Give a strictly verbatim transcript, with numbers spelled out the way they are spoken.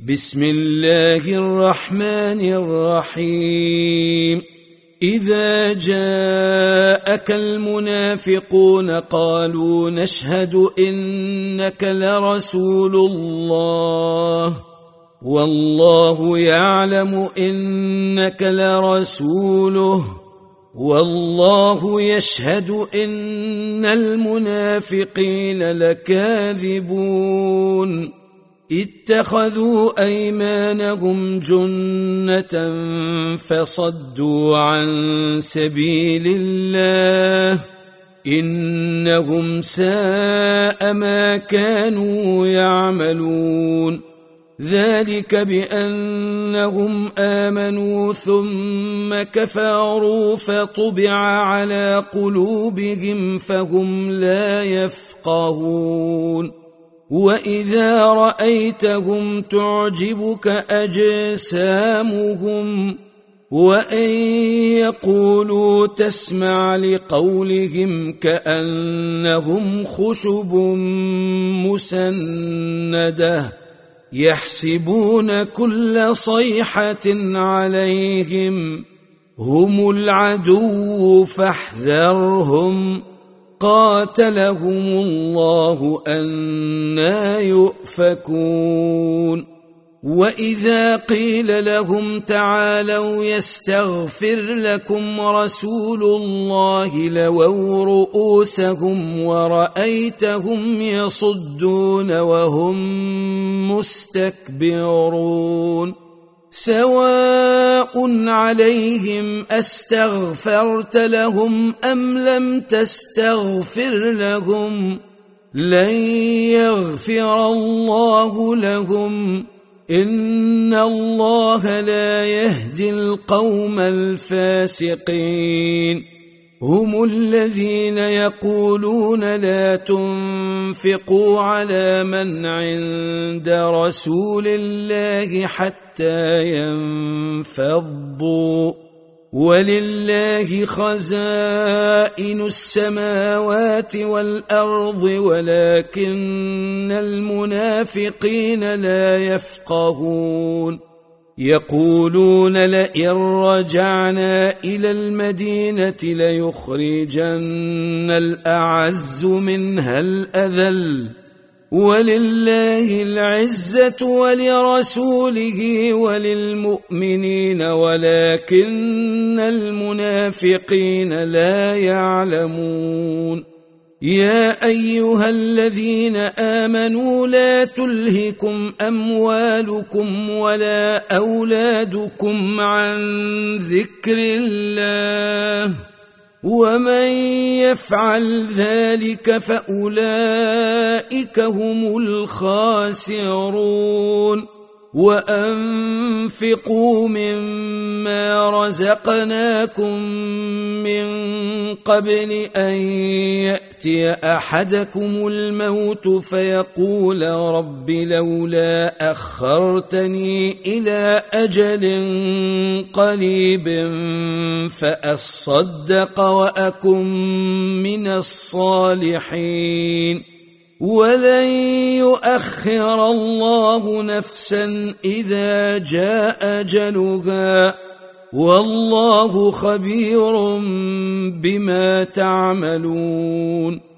بسم الله الرحمن الرحيم إذا جاءك المنافقون قالوا نشهد إنك لرسول الله والله يعلم إنك لرسوله والله يشهد إن المنافقين لكاذبون اتخذوا أيمانهم جنة فصدوا عن سبيل الله إنهم ساء ما كانوا يعملون ذلك بأنهم آمنوا ثم كفروا فطبع على قلوبهم فهم لا يفقهون وإذا رأيتهم تعجبك أجسامهم وإن يقولوا تسمع لقولهم كأنهم خشب مسندة يحسبون كل صيحة عليهم هم العدو فاحذرهم قاتلهم الله أنى يؤفكون وإذا قيل لهم تعالوا يستغفر لكم رسول الله لووا رؤوسهم ورأيتهم يصدون وهم مستكبرون سواء عليهم أستغفرت لهم أم لم تستغفر لهم لن يغفر الله لهم إن الله لا يهدي القوم الفاسقين هم الذين يقولون لا تنفقوا على من عند رسول الله حتى ينفضوا ولله خزائن السماوات والأرض ولكن المنافقين لا يفقهون يقولون لئن رجعنا إلى المدينة ليخرجن الأعز منها الأذل ولله العزة ولرسوله وللمؤمنين ولكن المنافقين لا يعلمون يا أيها الذين آمنوا لا تلهكم أموالكم ولا أولادكم عن ذكر الله ومن يفعل ذلك فأولئك هم الخاسرون وأنفقوا مما رزقناكم من قبل أن يأتي أحدكم الموت فيقول رب لولا أخرتني إلى أجل قريب فأصدق وأكن من الصالحين ولن يؤخر الله نفسا إذا جاء أجلها والله خبير بما تعملون